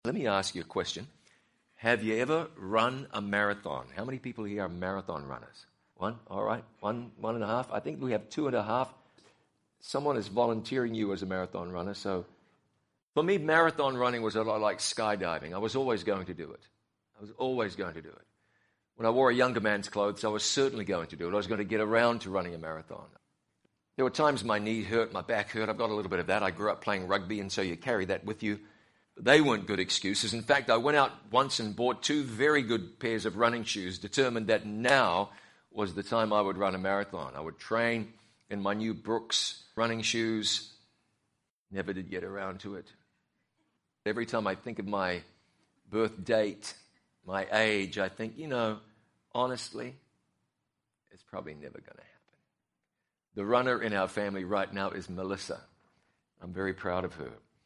Let me ask you a question. Have you ever run a marathon? How many people here are marathon runners? One? All right. One and a half. I think we have 2.5. Someone is volunteering you as a marathon runner. So for me, marathon running was a lot like skydiving. I was always going to do it. When I wore a younger man's clothes, I was certainly going to do it. I was going to get around to running a marathon. There were times my knee hurt, my back hurt. I've got a little bit of that. I grew up playing rugby, and so you carry that with you. But they weren't good excuses. In fact, I went out once and bought 2 very good pairs of running shoes, determined that now was the time I would run a marathon. I would train in my new Brooks running shoes. Never did get around to it. Every time I think of my birth date, my age, I think, honestly, it's probably never going to happen. The runner in our family right now is Melissa. I'm very proud of her.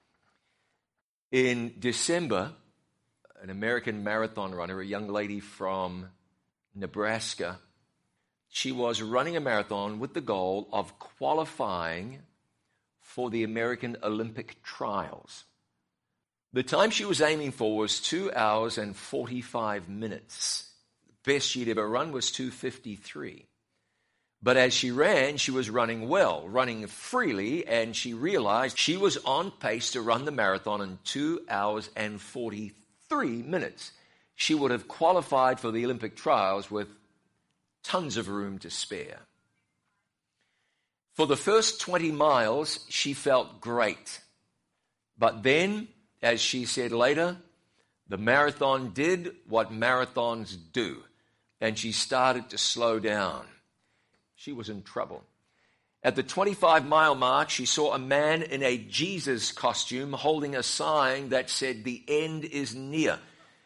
In December, an American marathon runner, a young lady from Nebraska, she was running a marathon with the goal of qualifying for the American Olympic trials. The time she was aiming for was 2 hours and 45 minutes. The best she'd ever run was 2:53. But as she ran, she was running well, running freely, and she realized she was on pace to run the marathon in 2 hours and 43 minutes. She would have qualified for the Olympic trials with tons of room to spare. For the first 20 miles, she felt great. But then, as she said later, the marathon did what marathons do, and she started to slow down. She was in trouble. At the 25-mile mark, she saw a man in a Jesus costume holding a sign that said, "The end is near."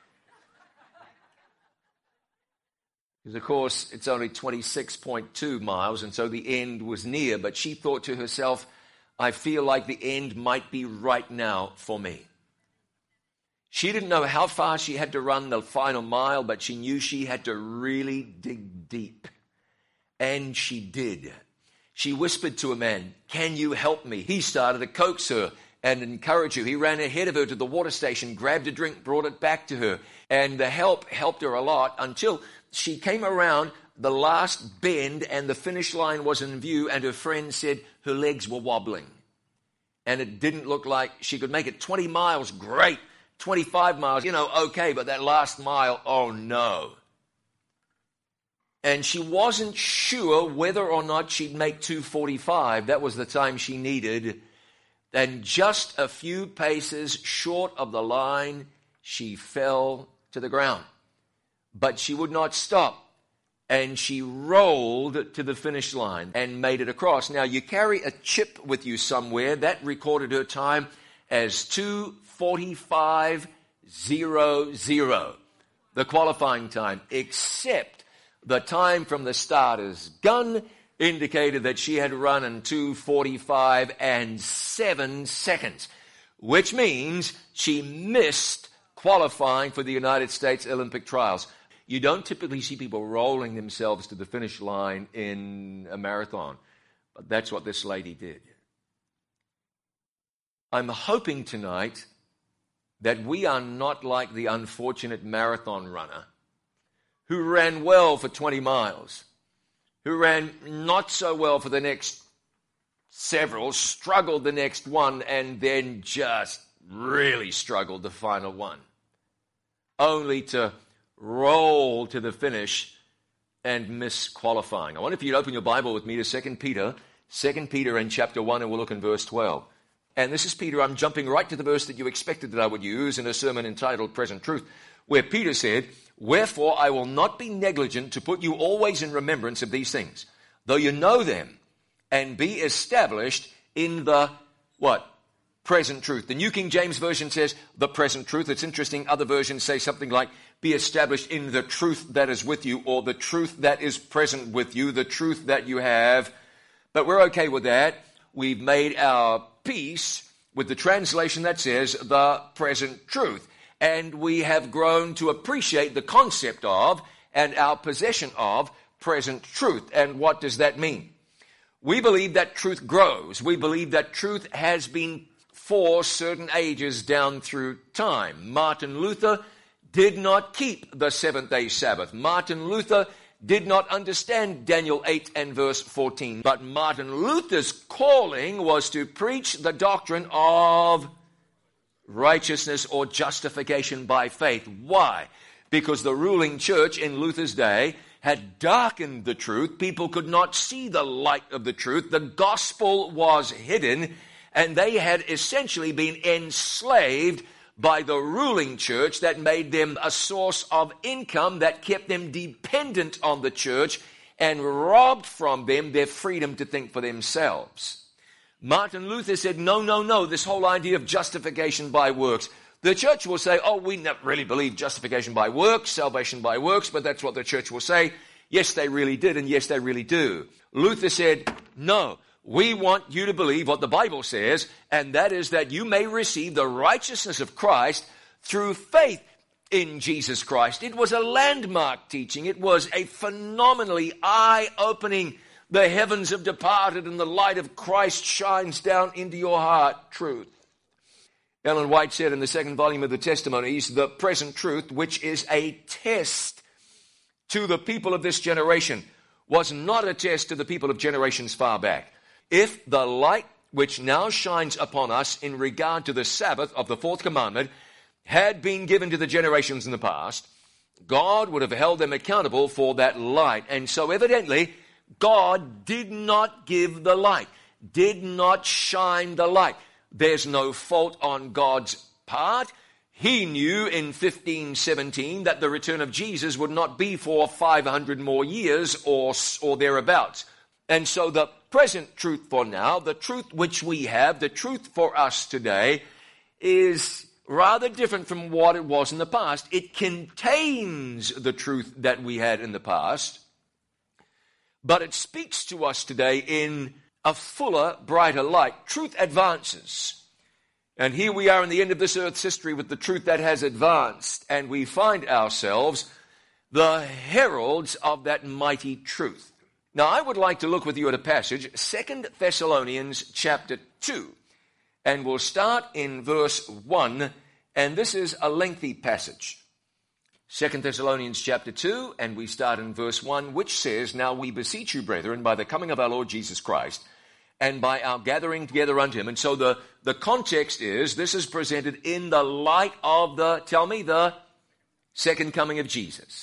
Because, of course, it's only 26.2 miles, and so the end was near. But she thought to herself, I feel like the end might be right now for me. She didn't know how far she had to run the final mile, but she knew she had to really dig deep. And she did. She whispered to a man, "Can you help me?" He started to coax her and encourage her. He ran ahead of her to the water station, grabbed a drink, brought it back to her. And the help helped her a lot until she came around the last bend and the finish line was in view, and her friend said her legs were wobbling. And it didn't look like she could make it. 20 miles, great. 25 miles, okay, but that last mile, oh no. And she wasn't sure whether or not she'd make 2:45. That was the time she needed. And just a few paces short of the line, she fell to the ground. But she would not stop. And she rolled to the finish line and made it across. Now, you carry a chip with you somewhere. That recorded her time as 2:45.00, the qualifying time, except the time from the starter's gun indicated that she had run in 2:45 and 7 seconds, which means she missed qualifying for the United States Olympic trials. You don't typically see people rolling themselves to the finish line in a marathon, but that's what this lady did. I'm hoping tonight that we are not like the unfortunate marathon runner who ran well for 20 miles, who ran not so well for the next several, struggled the next one, and then just really struggled the final one, only to roll to the finish and miss qualifying. I wonder if you'd open your Bible with me to 2 Peter in chapter 1, and we'll look in verse 12. And this is Peter. I'm jumping right to the verse that you expected that I would use in a sermon entitled Present Truth, where Peter said, "Wherefore I will not be negligent to put you always in remembrance of these things, though you know them, and be established in the," what? Present truth. The New King James Version says the present truth. It's interesting. Other versions say something like, be established in the truth that is with you, or the truth that is present with you, the truth that you have. But we're okay with that. We've made our peace with the translation that says the present truth. And we have grown to appreciate the concept of and our possession of present truth. And what does that mean? We believe that truth grows. We believe that truth has been for certain ages down through time. Martin Luther did not keep the seventh-day Sabbath. Martin Luther did not understand Daniel 8 and verse 14. But Martin Luther's calling was to preach the doctrine of righteousness or justification by faith. Why? Because the ruling church in Luther's day had darkened the truth. People could not see the light of the truth. The gospel was hidden, and they had essentially been enslaved by the ruling church that made them a source of income that kept them dependent on the church and robbed from them their freedom to think for themselves. Martin Luther said, no, this whole idea of justification by works. The church will say, we never really believe justification by works, salvation by works, but that's what the church will say. Yes, they really did, and yes, they really do. Luther said, no, we want you to believe what the Bible says, and that is that you may receive the righteousness of Christ through faith in Jesus Christ. It was a landmark teaching. It was a phenomenally eye-opening, the heavens have departed and the light of Christ shines down into your heart truth. Ellen White said in the second volume of the Testimonies, the present truth, which is a test to the people of this generation, was not a test to the people of generations far back. If the light which now shines upon us in regard to the Sabbath of the fourth commandment had been given to the generations in the past, God would have held them accountable for that light. And so evidently, God did not give the light, did not shine the light. There's no fault on God's part. He knew in 1517 that the return of Jesus would not be for 500 more years or thereabouts. And so the present truth for now, the truth which we have, the truth for us today, is rather different from what it was in the past. It contains the truth that we had in the past, but it speaks to us today in a fuller, brighter light. Truth advances. And here we are in the end of this earth's history with the truth that has advanced, and we find ourselves the heralds of that mighty truth. Now, I would like to look with you at a passage, 2 Thessalonians chapter 2, and we'll start in verse 1, and this is a lengthy passage. 2 Thessalonians chapter 2, and we start in verse 1, which says, Now we beseech you, brethren, by the coming of our Lord Jesus Christ, and by our gathering together unto him. And so the context is, this is presented in the light of the second coming of Jesus.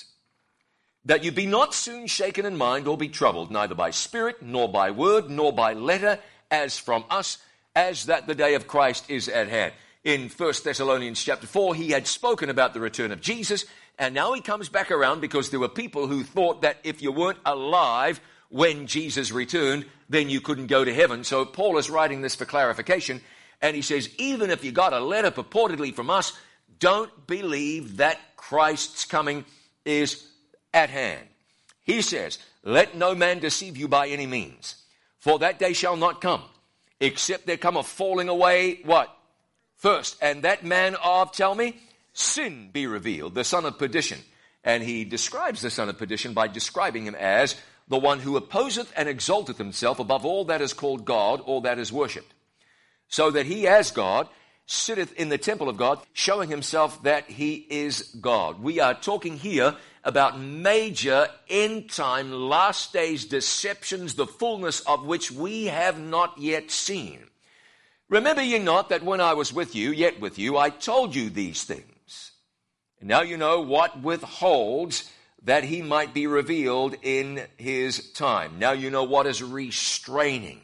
That you be not soon shaken in mind or be troubled, neither by spirit, nor by word, nor by letter, as from us, as that the day of Christ is at hand. In 1 Thessalonians chapter 4, he had spoken about the return of Jesus, and now he comes back around because there were people who thought that if you weren't alive when Jesus returned, then you couldn't go to heaven. So Paul is writing this for clarification, and he says, even if you got a letter purportedly from us, don't believe that Christ's coming is at hand. He says, let no man deceive you by any means, for that day shall not come, except there come a falling away, what? First, and that man of, tell me, sin be revealed, the son of perdition. And he describes the son of perdition by describing him as the one who opposeth and exalteth himself above all that is called God or that is worshipped, so that he as God sitteth in the temple of God, showing himself that he is God. We are talking here about major end-time, last days deceptions, the fullness of which we have not yet seen. Remember ye not that when I was with you, yet with you, I told you these things. And now you know what withholds, that he might be revealed in his time. Now you know what is restraining.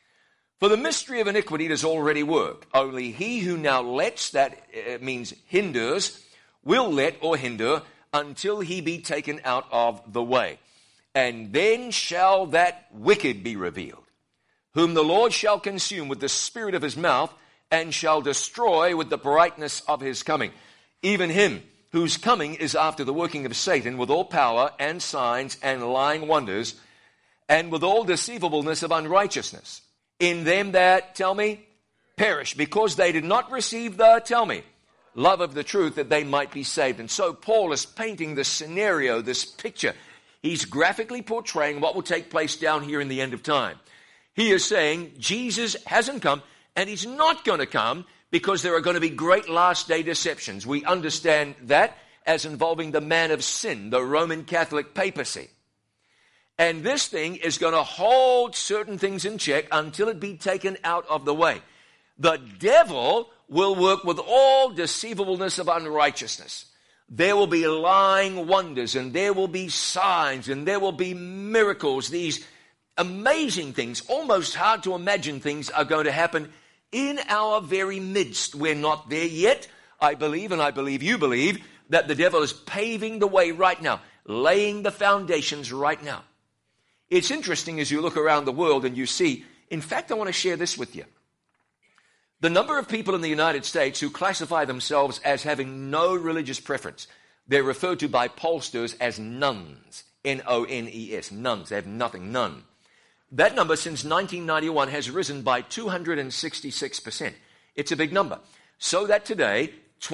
For the mystery of iniquity does already work. Only he who now lets, that means hinders, will let or hinder until he be taken out of the way. And then shall that wicked be revealed, whom the Lord shall consume with the spirit of his mouth, and shall destroy with the brightness of his coming. Even him whose coming is after the working of Satan, with all power and signs and lying wonders, and with all deceivableness of unrighteousness, in them that, tell me, perish, because they did not receive the, tell me, love of the truth, that they might be saved. And so Paul is painting this scenario, this picture. He's graphically portraying what will take place down here in the end of time. He is saying Jesus hasn't come, And he's not going to come because there are going to be great last day deceptions. We understand that as involving the man of sin, the Roman Catholic papacy. And this thing is going to hold certain things in check until it be taken out of the way. The devil will work with all deceivableness of unrighteousness. There will be lying wonders, and there will be signs, and there will be miracles. These amazing things, almost hard to imagine things, are going to happen in our very midst. We're not there yet. I believe, and I believe you believe, that the devil is paving the way right now, laying the foundations right now. It's interesting as you look around the world and you see, in fact, I want to share this with you. The number of people in the United States who classify themselves as having no religious preference, they're referred to by pollsters as nuns, N-O-N-E-S, nuns. They have nothing, none. That number since 1991 has risen by 266%. It's a big number. So that today,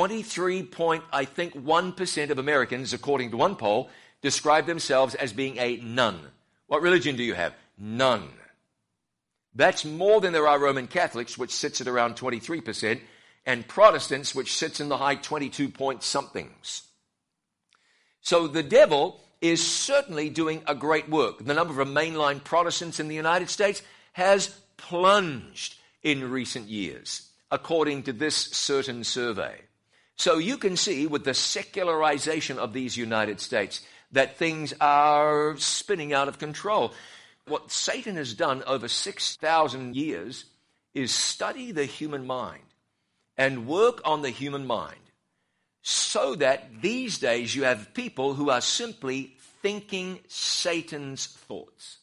23.1% of Americans, according to one poll, describe themselves as being a nun. What religion do you have? None. That's more than there are Roman Catholics, which sits at around 23%, and Protestants, which sits in the high 22 point somethings. So the devil is certainly doing a great work. The number of mainline Protestants in the United States has plunged in recent years, according to this certain survey. So you can see with the secularization of these United States that things are spinning out of control. What Satan has done over 6,000 years is study the human mind and work on the human mind so that these days you have people who are simply thinking Satan's thoughts.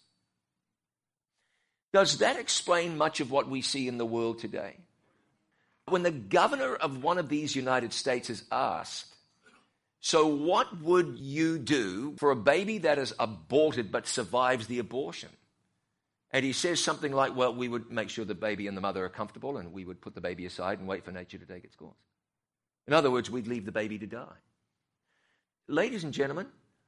Does that explain much of what we see in the world today? When the governor of one of these United States is asked, so what would you do for a baby that is aborted but survives the abortion? And he says something like, well, we would make sure the baby and the mother are comfortable, and we would put the baby aside and wait for nature to take its course. In other words, we'd leave the baby to die. Ladies and gentlemen,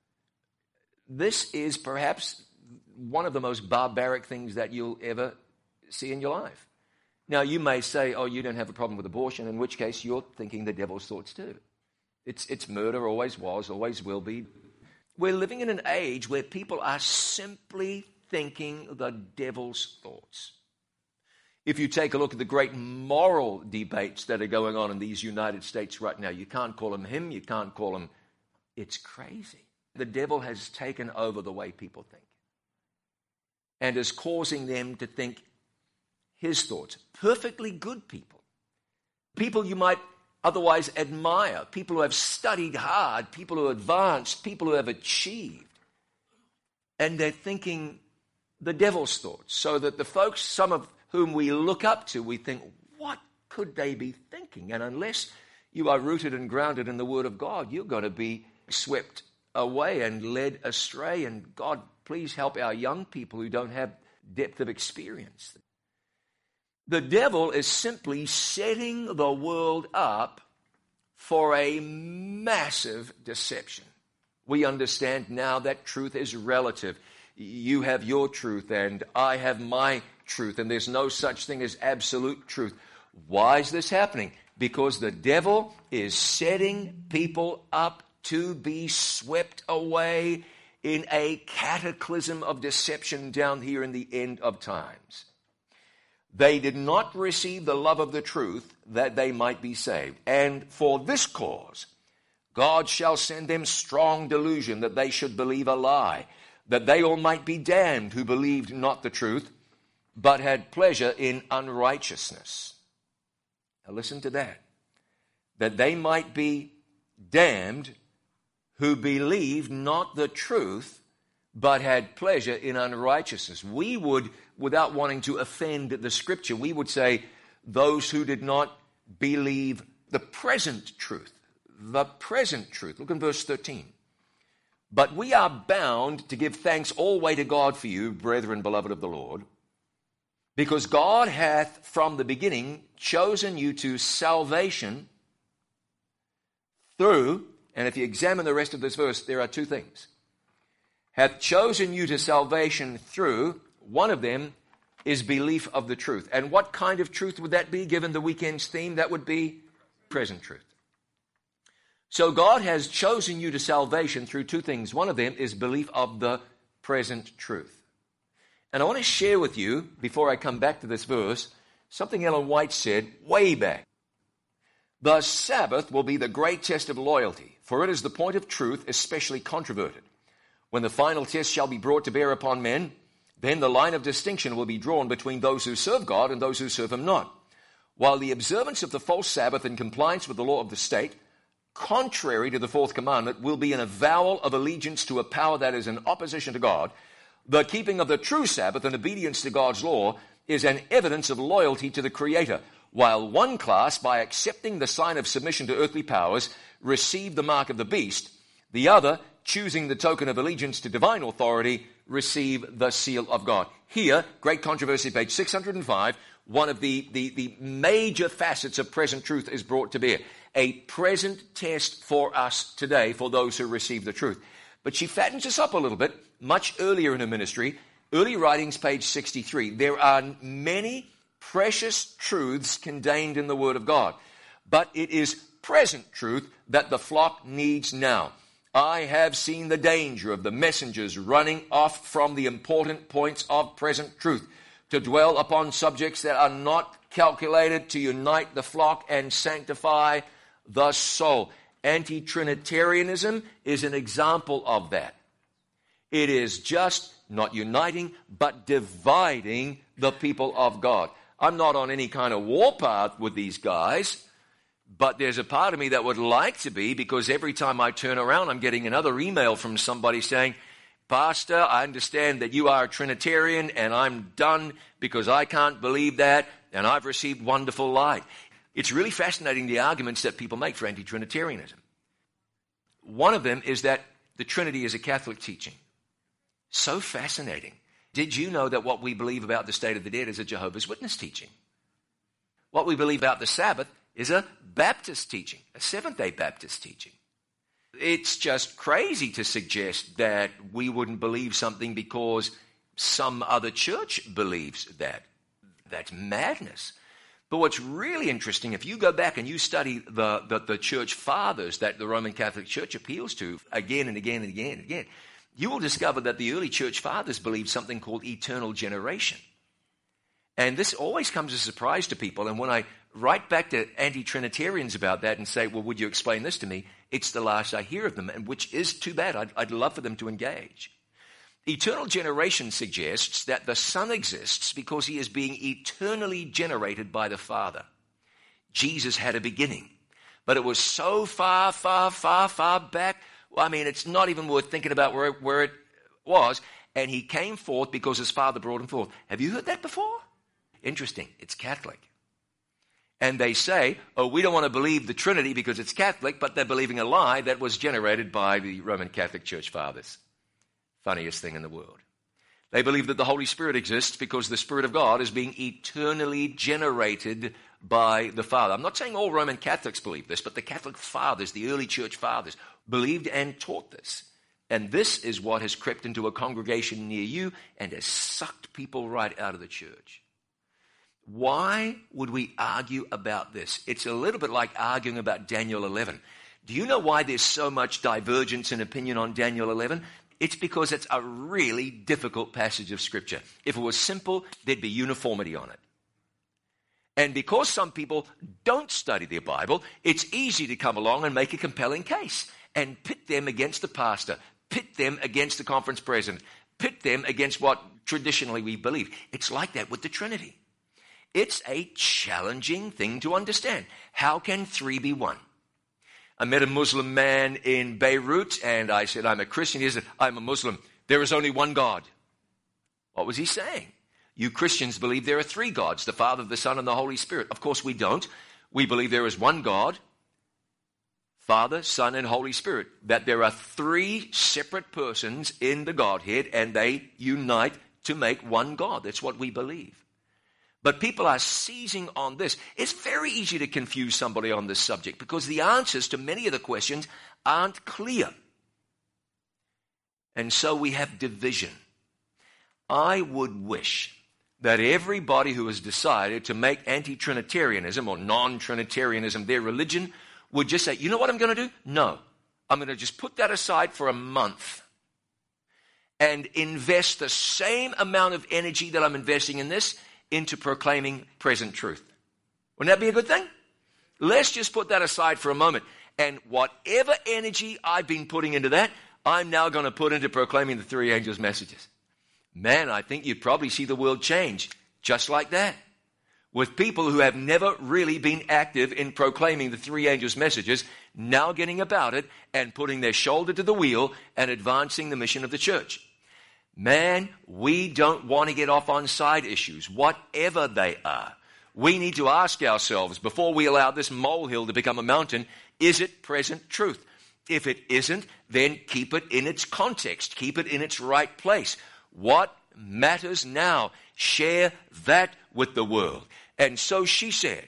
this is perhaps one of the most barbaric things that you'll ever see in your life. Now, you may say, oh, you don't have a problem with abortion, in which case you're thinking the devil's thoughts too. It's murder, always was, always will be. We're living in an age where people are simply thinking the devil's thoughts. If you take a look at the great moral debates that are going on in these United States right now, you can't call him, you can't call him. It's crazy. The devil has taken over the way people think and is causing them to think his thoughts. Perfectly good people. People you might otherwise admire, people who have studied hard, people who are advanced, people who have achieved. And they're thinking the devil's thoughts, so that the folks, some of whom we look up to, we think, what could they be thinking? And unless you are rooted and grounded in the Word of God, you're going to be swept away and led astray. And God, please help our young people who don't have depth of experience. The devil is simply setting the world up for a massive deception. We understand now that truth is relative. You have your truth and I have my truth, and there's no such thing as absolute truth. Why is this happening? Because the devil is setting people up to be swept away in a cataclysm of deception down here in the end of times. They did not receive the love of the truth that they might be saved. And for this cause, God shall send them strong delusion that they should believe a lie, that they all might be damned who believed not the truth, but had pleasure in unrighteousness. Now listen to that. That they might be damned who believed not the truth, but had pleasure in unrighteousness. We would, without wanting to offend the Scripture, we would say those who did not believe the present truth. The present truth. Look in verse 13. But we are bound to give thanks always to God for you, brethren, beloved of the Lord, because God hath from the beginning chosen you to salvation through, and if you examine the rest of this verse, there are two things. Hath chosen you to salvation through, one of them, is belief of the truth. And what kind of truth would that be, given the weekend's theme? That would be present truth. So God has chosen you to salvation through two things. One of them is belief of the present truth. And I want to share with you, before I come back to this verse, something Ellen White said way back. The Sabbath will be the great test of loyalty, for it is the point of truth especially controverted. When the final test shall be brought to bear upon men, then the line of distinction will be drawn between those who serve God and those who serve him not. While the observance of the false Sabbath in compliance with the law of the state, contrary to the fourth commandment, will be an avowal of allegiance to a power that is in opposition to God, the keeping of the true Sabbath in obedience to God's law is an evidence of loyalty to the Creator, while one class, by accepting the sign of submission to earthly powers, receive the mark of the beast, the other, choosing the token of allegiance to divine authority, receive the seal of God. Here, Great Controversy, page 605, one of the major facets of present truth is brought to bear. A present test for us today, for those who receive the truth. But she fattens us up a little bit, much earlier in her ministry. Early Writings, page 63. There are many precious truths contained in the Word of God, but it is present truth that the flock needs now. I have seen the danger of the messengers running off from the important points of present truth to dwell upon subjects that are not calculated to unite the flock and sanctify the soul. Anti-Trinitarianism is an example of that. It is just not uniting, but dividing the people of God. I'm not on any kind of warpath with these guys, but there's a part of me that would like to be, because every time I turn around, I'm getting another email from somebody saying, Pastor, I understand that you are a Trinitarian, and I'm done because I can't believe that, and I've received wonderful light. It's really fascinating, the arguments that people make for anti-Trinitarianism. One of them is that the Trinity is a Catholic teaching. So fascinating. Did you know that what we believe about the state of the dead is a Jehovah's Witness teaching? What we believe about the Sabbath is a Baptist teaching, a Seventh-day Baptist teaching. It's just crazy to suggest that we wouldn't believe something because some other church believes that. That's madness. But what's really interesting, if you go back and you study the church fathers that the Roman Catholic Church appeals to again and again and again and again, you will discover that the early church fathers believed something called eternal generation. And this always comes as a surprise to people. And when I write back to anti-Trinitarians about that and say, well, would you explain this to me? It's the last I hear of them, and which is too bad. I'd love for them to engage. Eternal generation suggests that the Son exists because he is being eternally generated by the Father. Jesus had a beginning, but it was so far, far, far, far back. I mean, it's not even worth thinking about where it was. And he came forth because his Father brought him forth. Have you heard that before? Interesting. It's Catholic. And they say, oh, we don't want to believe the Trinity because it's Catholic, but they're believing a lie that was generated by the Roman Catholic Church fathers. Funniest thing in the world. They believe that the Holy Spirit exists because the Spirit of God is being eternally generated by the Father. I'm not saying all Roman Catholics believe this, but the Catholic fathers, the early church fathers, believed and taught this. And this is what has crept into a congregation near you and has sucked people right out of the church. Why would we argue about this? It's a little bit like arguing about Daniel 11. Do you know why there's so much divergence in opinion on Daniel 11? It's because it's a really difficult passage of Scripture. If it was simple, there'd be uniformity on it. And because some people don't study their Bible, it's easy to come along and make a compelling case and pit them against the pastor, pit them against the conference president, pit them against what traditionally we believe. It's like that with the Trinity. It's a challenging thing to understand. How can three be one? I met a Muslim man in Beirut, and I said, I'm a Christian. He said, I'm a Muslim. There is only one God. What was he saying? You Christians believe there are three gods, the Father, the Son, and the Holy Spirit. Of course we don't. We believe there is one God, Father, Son, and Holy Spirit. That there are three separate persons in the Godhead, and they unite to make one God. That's what we believe. But people are seizing on this. It's very easy to confuse somebody on this subject because the answers to many of the questions aren't clear. And so we have division. I would wish that everybody who has decided to make anti-Trinitarianism or non-Trinitarianism their religion would just say, you know what I'm going to do? No. I'm going to just put that aside for a month and invest the same amount of energy that I'm investing in this into proclaiming present truth. Wouldn't that be a good thing? Let's just put that aside for a moment. And whatever energy I've been putting into that, I'm now going to put into proclaiming the three angels' messages. Man, I think you'd probably see the world change just like that. With people who have never really been active in proclaiming the three angels' messages, now getting about it and putting their shoulder to the wheel and advancing the mission of the church. Man, we don't want to get off on side issues, whatever they are. We need to ask ourselves, before we allow this molehill to become a mountain, is it present truth? If it isn't, then keep it in its context. Keep it in its right place. What matters now? Share that with the world. And so she said,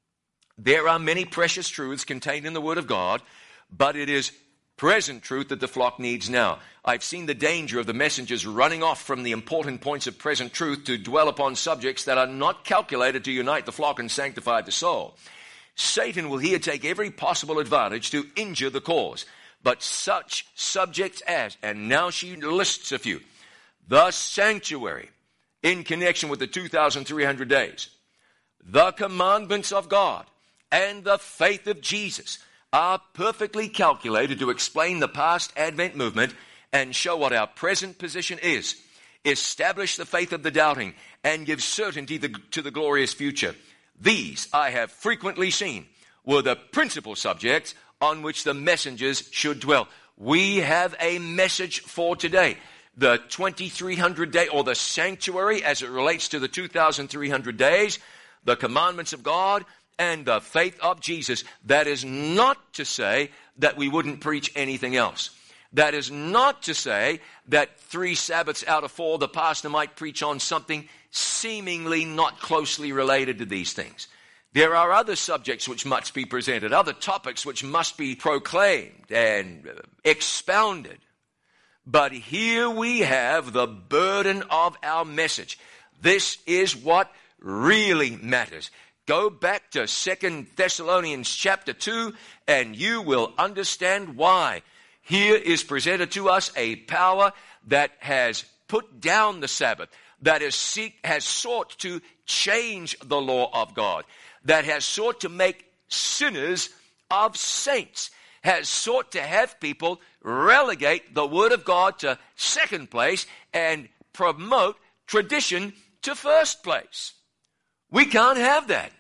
there are many precious truths contained in the Word of God, but it is present truth that the flock needs now. I've seen the danger of the messengers running off from the important points of present truth to dwell upon subjects that are not calculated to unite the flock and sanctify the soul. Satan will here take every possible advantage to injure the cause. But such subjects as, and now she lists a few, the sanctuary in connection with the 2,300 days, the commandments of God, and the faith of Jesus are perfectly calculated to explain the past Advent movement and show what our present position is, establish the faith of the doubting, and give certainty to the glorious future. These, I have frequently seen, were the principal subjects on which the messengers should dwell. We have a message for today. The 2,300 day, or the sanctuary as it relates to the 2,300 days, the commandments of God, and the faith of Jesus. That is not to say that we wouldn't preach anything else. That is not to say that 3 Sabbaths out of 4 the pastor might preach on something seemingly not closely related to these things. There are other subjects which must be presented, other topics which must be proclaimed and expounded. But here we have the burden of our message. This is what really matters. Go back to 2 Thessalonians chapter 2 and you will understand why. Here is presented to us a power that has put down the Sabbath, that has sought to change the law of God, that has sought to make sinners of saints, has sought to have people relegate the Word of God to second place and promote tradition to first place. We can't have that.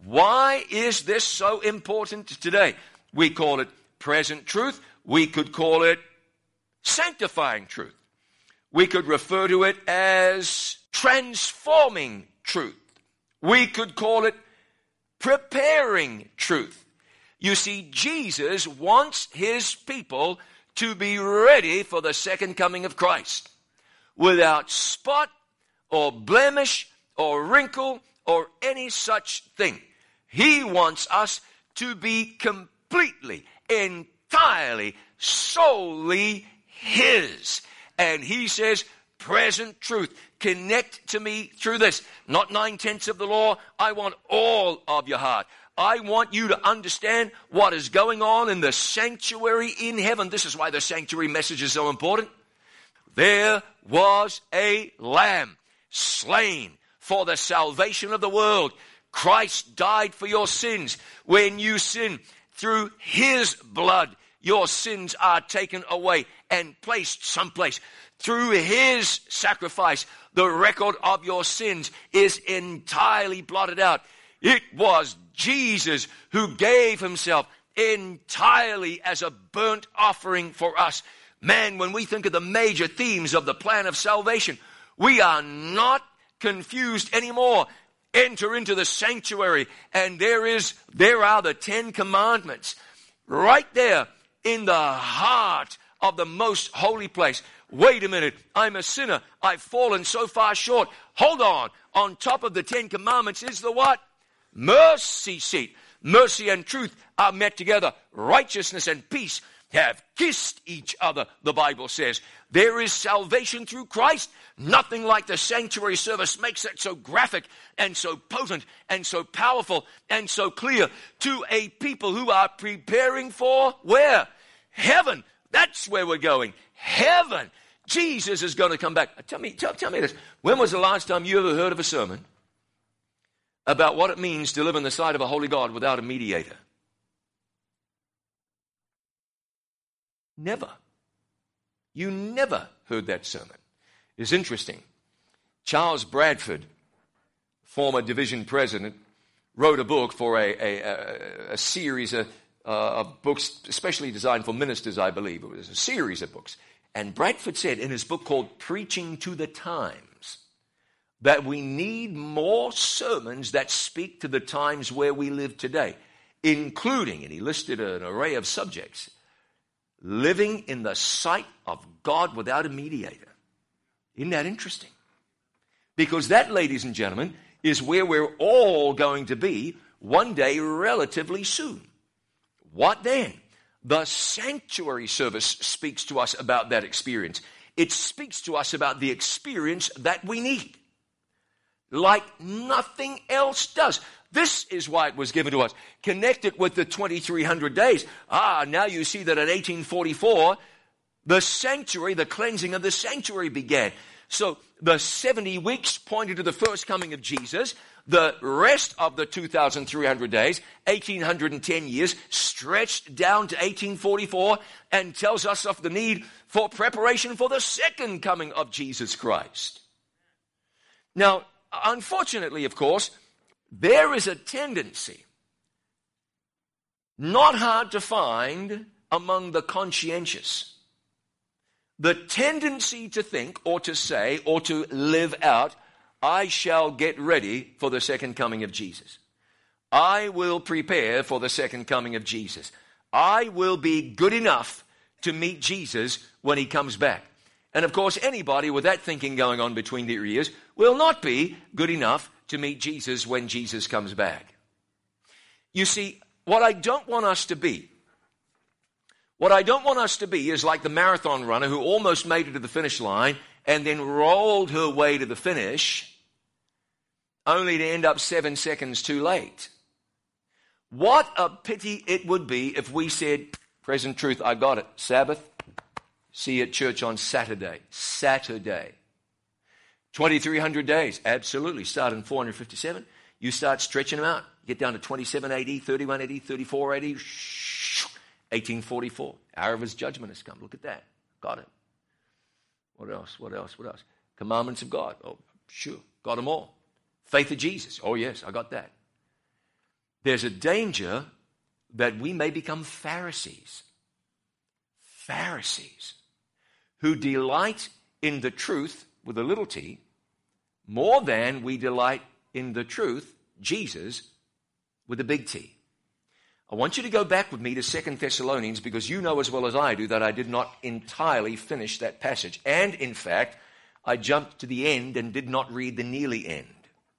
Why is this so important today? We call it present truth. We could call it sanctifying truth. We could refer to it as transforming truth. We could call it preparing truth. You see, Jesus wants his people to be ready for the second coming of Christ, without spot or blemish or wrinkle or any such thing. He wants us to be completely, entirely, solely his. And he says, present truth, connect to me through this. Not 9/10 of the law. I want all of your heart. I want you to understand what is going on in the sanctuary in heaven. This is why the sanctuary message is so important. There was a lamb slain for the salvation of the world. Christ died for your sins. When you sin, through his blood, your sins are taken away and placed someplace. Through his sacrifice, the record of your sins is entirely blotted out. It was Jesus who gave himself entirely as a burnt offering for us. Man, when we think of the major themes of the plan of salvation, we are not confused anymore. Enter into the sanctuary, and there are the 10 commandments right there in the heart of the most holy place. Wait a minute, I'm a sinner. I've fallen so far short. Hold on. On top of the 10 commandments is the what? Mercy seat. mercy and truth are met together. Righteousness and peace have kissed each other, the Bible says. There is salvation through Christ. Nothing like the sanctuary service makes it so graphic and so potent and so powerful and so clear to a people who are preparing for where? Heaven. That's where we're going. Heaven. Jesus is going to come back. Tell me this. When was the last time you ever heard of a sermon about what it means to live in the sight of a holy God without a mediator? Never. You never heard that sermon. It's interesting. Charles Bradford, former division president, wrote a book for a series of books, especially designed for ministers, I believe. It was a series of books. And Bradford said in his book called Preaching to the Times that we need more sermons that speak to the times where we live today, including, and he listed an array of subjects, living in the sight of God without a mediator. Isn't that interesting? Because that, ladies and gentlemen, is where we're all going to be one day relatively soon. What then? The sanctuary service speaks to us about that experience. It speaks to us about the experience that we need, like nothing else does. This is why it was given to us. Connected with the 2300 days. Now you see that in 1844, the sanctuary, the cleansing of the sanctuary began. So the 70 weeks pointed to the first coming of Jesus. The rest of the 2,300 days, 1,810 years, stretched down to 1844 and tells us of the need for preparation for the second coming of Jesus Christ. Now, unfortunately, of course, there is a tendency, not hard to find among the conscientious, the tendency to think or to say or to live out, I shall get ready for the second coming of Jesus. I will prepare for the second coming of Jesus. I will be good enough to meet Jesus when he comes back. And of course, anybody with that thinking going on between their ears will not be good enough to meet Jesus when Jesus comes back. You see, what I don't want us to be is like the marathon runner who almost made it to the finish line and then rolled her way to the finish, only to end up 7 seconds too late. What a pity it would be if we said, present truth, I got it. Sabbath, see you at church on Saturday. 2,300 days, absolutely. Start in 457. You start stretching them out. Get down to 27 AD, 31 AD, 34 AD, 1844. Hour of his judgment has come. Look at that. Got it. What else? Commandments of God. Oh, sure. Got them all. Faith of Jesus. Oh, yes, I got that. There's a danger that we may become Pharisees. Pharisees who delight in the truth with a little t more than we delight in the truth, Jesus, with a big T. I want you to go back with me to 2 Thessalonians because you know as well as I do that I did not entirely finish that passage. And in fact, I jumped to the end and did not read the nearly end.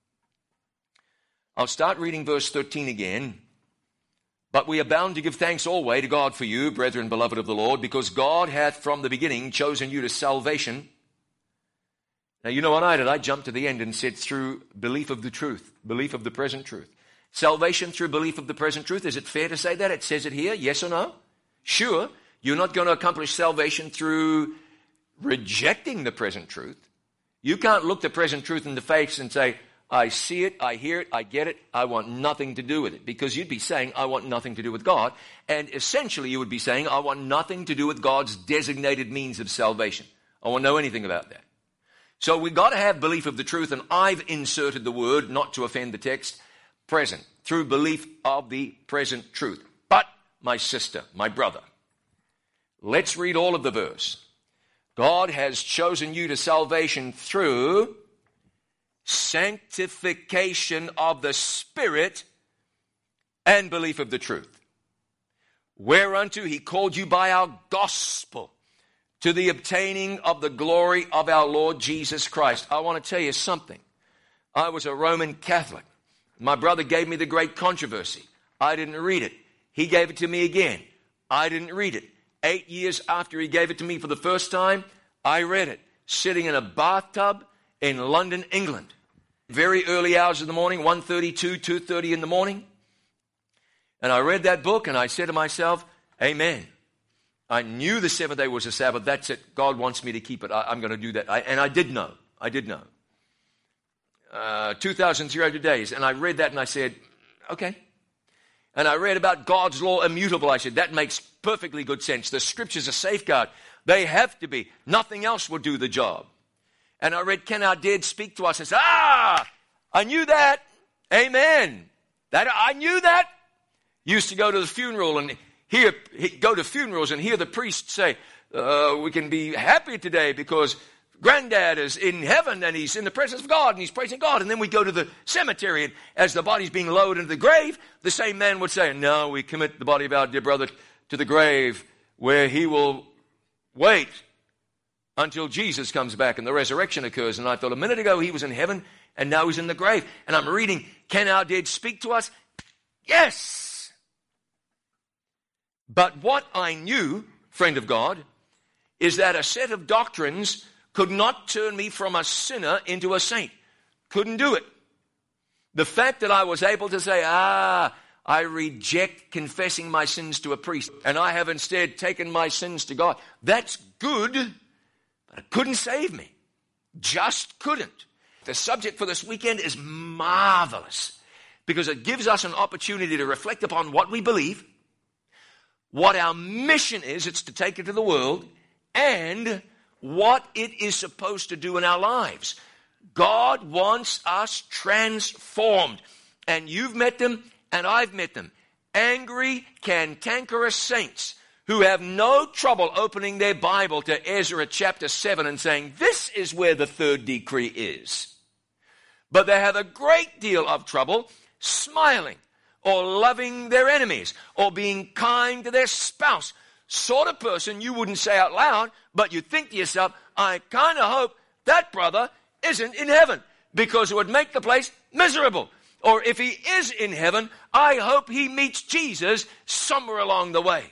I'll start reading verse 13 again. But we are bound to give thanks always to God for you, brethren, beloved of the Lord, because God hath from the beginning chosen you to salvation. Now, you know what I did? I jumped to the end and said through belief of the truth, belief of the present truth. Salvation through belief of the present truth. Is it fair to say that? It says it here. Yes or no? Sure. You're not going to accomplish salvation through rejecting the present truth. You can't look the present truth in the face and say, I see it, I hear it, I get it, I want nothing to do with it. Because you'd be saying, I want nothing to do with God. And essentially you would be saying, I want nothing to do with God's designated means of salvation. I won't know anything about that. So we've got to have belief of the truth, and I've inserted the word, not to offend the text, present, through belief of the present truth. But, my sister, my brother, let's read all of the verse. God has chosen you to salvation through sanctification of the Spirit and belief of the truth, whereunto he called you by our gospel to the obtaining of the glory of our Lord Jesus Christ. I want to tell you something. I was a Roman Catholic. My brother gave me the great controversy. I didn't read it. He gave it to me again. I didn't read it. 8 years after he gave it to me for the first time, I read it, sitting in a bathtub in London, England. Very early hours of the morning, 1:32, 2:30 in the morning. And I read that book and I said to myself, amen. I knew the seventh day was a Sabbath. That's it. God wants me to keep it. I'm going to do that. And I did know. 2,300 days. And I read that and I said, okay. And I read about God's law immutable. I said, that makes perfectly good sense. The scriptures are safeguard. They have to be. Nothing else will do the job. And I read, can our dead speak to us? I said, I knew that. Amen. I knew that. Used to go to the funeral and go to funerals and hear the priest say, we can be happy today because Granddad is in heaven and he's in the presence of God and he's praising God. And then we go to the cemetery and as the body's being lowered into the grave, the same man would say, no, we commit the body of our dear brother to the grave where he will wait until Jesus comes back and the resurrection occurs. And I thought a minute ago he was in heaven and now he's in the grave. And I'm reading, can our dead speak to us? Yes. But what I knew, friend of God, is that a set of doctrines could not turn me from a sinner into a saint. Couldn't do it. The fact that I was able to say, I reject confessing my sins to a priest, and I have instead taken my sins to God, that's good, but it couldn't save me. Just couldn't. The subject for this weekend is marvelous because it gives us an opportunity to reflect upon what we believe, what our mission is, it's to take it to the world, and what it is supposed to do in our lives. God wants us transformed. And you've met them, and I've met them. Angry, cantankerous saints who have no trouble opening their Bible to Ezra chapter 7 and saying, this is where the third decree is. But they have a great deal of trouble smiling, or loving their enemies, or being kind to their spouse. Sort of person you wouldn't say out loud, but you think to yourself, I kind of hope that brother isn't in heaven, because it would make the place miserable. Or if he is in heaven, I hope he meets Jesus somewhere along the way.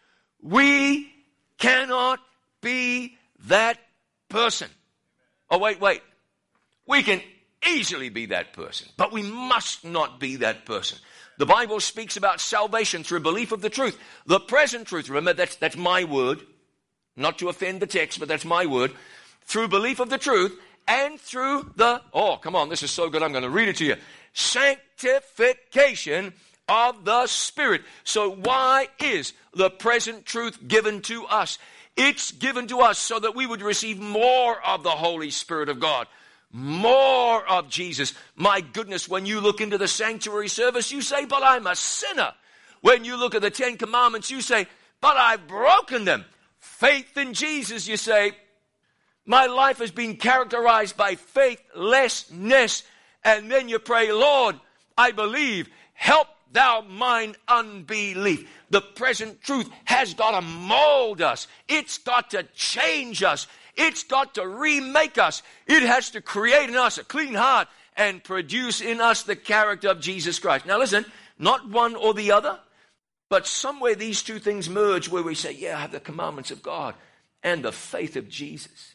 We cannot be that person. Oh, wait. We can easily be that person, but we must not be that person. The Bible speaks about salvation through belief of the truth. The present truth, remember that's my word, not to offend the text, but that's my word. Through belief of the truth and through this is so good, I'm going to read it to you. Sanctification of the Spirit. So why is the present truth given to us? It's given to us so that we would receive more of the Holy Spirit of God. More of Jesus. My goodness, when you look into the sanctuary service, you say, but I'm a sinner. When you look at the 10 Commandments, you say, but I've broken them. Faith in Jesus, you say, my life has been characterized by faithlessness. And then you pray, Lord, I believe, help thou mine unbelief. The present truth has got to mold us. It's got to change us. It's got to remake us. It has to create in us a clean heart and produce in us the character of Jesus Christ. Now listen, not one or the other, but somewhere these two things merge where we say, yeah, I have the commandments of God and the faith of Jesus.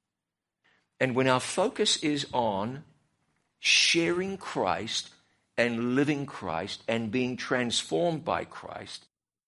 And when our focus is on sharing Christ and living Christ and being transformed by Christ,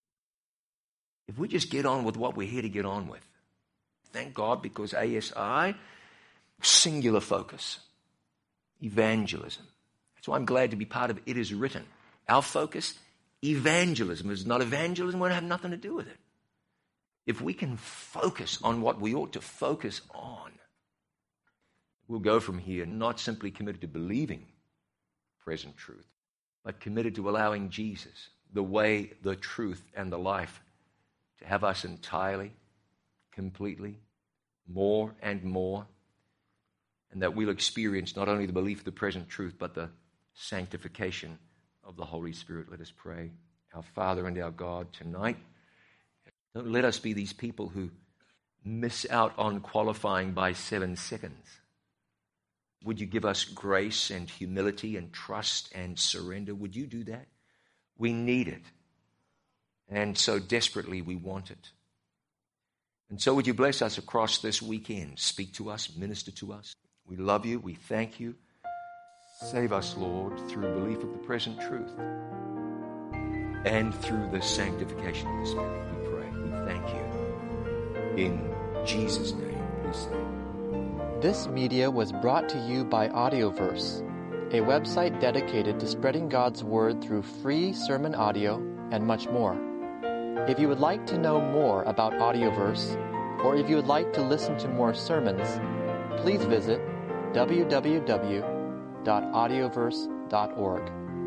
if we just get on with what we're here to get on with, thank God, because ASI, singular focus, evangelism. That's why I'm glad to be part of It Is Written. Our focus, evangelism. If it's not evangelism, we don't have nothing to do with it. If we can focus on what we ought to focus on, we'll go from here not simply committed to believing present truth, but committed to allowing Jesus, the way, the truth, and the life, to have us entirely, completely, more and more, and that we'll experience not only the belief of the present truth, but the sanctification of the Holy Spirit. Let us pray. Our Father and our God, tonight, don't let us be these people who miss out on qualifying by 7 seconds. Would you give us grace and humility and trust and surrender? Would you do that? We need it. And so desperately we want it. And so would you bless us across this weekend? Speak to us, minister to us. We love you. We thank you. Save us, Lord, through belief of the present truth and through the sanctification of the Spirit. We pray. We thank you. In Jesus' name, we say. This media was brought to you by Audioverse, a website dedicated to spreading God's Word through free sermon audio and much more. If you would like to know more about Audioverse, or if you would like to listen to more sermons, please visit www.audioverse.org.